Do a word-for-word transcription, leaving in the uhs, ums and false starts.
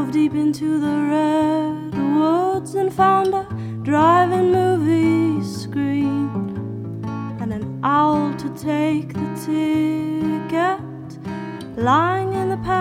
drove deep into the redwoods and found a drive-in movie